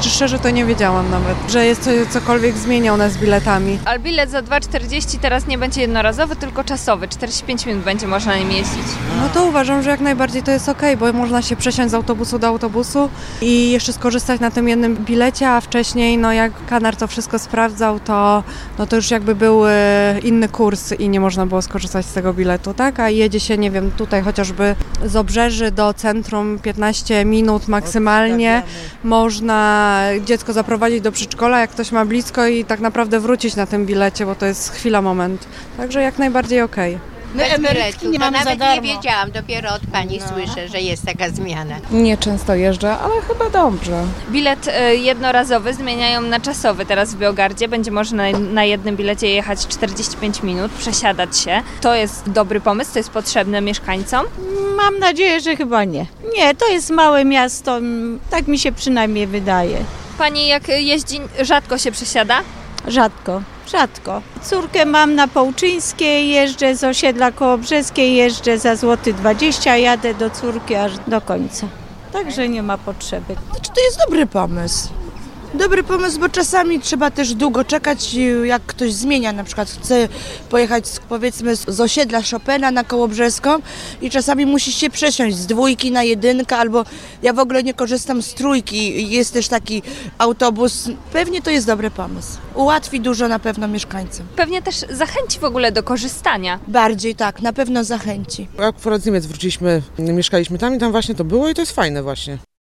Szczerze to nie wiedziałam nawet, że jest cokolwiek zmienione z biletami. Ale bilet za 2,40 teraz nie będzie jednorazowy, tylko czasowy. 45 minut będzie można nim jeździć. No to uważam, że jak najbardziej to jest okej, bo można się przesiąść z autobusu do autobusu i jeszcze skorzystać na tym jednym bilecie, a wcześniej, no jak Kanar to wszystko sprawdzał, to już jakby był inny kurs i nie można było skorzystać z tego biletu, tak? A jedzie się, nie wiem, tutaj chociażby z Obrzeży do centrum 15 minut maksymalnie. Można dziecko zaprowadzić do przedszkola, jak ktoś ma blisko i tak naprawdę wrócić na tym bilecie, bo to jest chwila, moment. Także jak najbardziej okej. My emerytki nie mamy nawet za darmo. nie wiedziałam, dopiero od pani słyszę, że jest taka zmiana. Nie często jeżdżę, ale chyba dobrze. Bilet jednorazowy zmieniają na czasowy teraz w Biogardzie. Będzie można na jednym bilecie jechać 45 minut, przesiadać się. To jest dobry pomysł, to jest potrzebne mieszkańcom. Mam nadzieję, że chyba nie. Nie, to jest małe miasto, tak mi się przynajmniej wydaje. Pani jak jeździ, rzadko się przesiada? Rzadko. Córkę mam na Połczyńskiej, jeżdżę z osiedla Kołobrzeskiej, jeżdżę za złoty 20, jadę do córki aż do końca. Także nie ma potrzeby. Znaczy, to jest dobry pomysł. Dobry pomysł, bo czasami trzeba też długo czekać, jak ktoś zmienia, na przykład chce pojechać powiedzmy z osiedla Chopina na Kołobrzeską i czasami musi się przesiąść z 2 na 1, albo ja w ogóle nie korzystam z 3, jest też taki autobus. Pewnie to jest dobry pomysł. Ułatwi dużo na pewno mieszkańcom. Pewnie też zachęci w ogóle do korzystania. Bardziej tak, na pewno zachęci. Akurat z Niemiec wróciliśmy, mieszkaliśmy tam i tam właśnie to było i to jest fajne właśnie.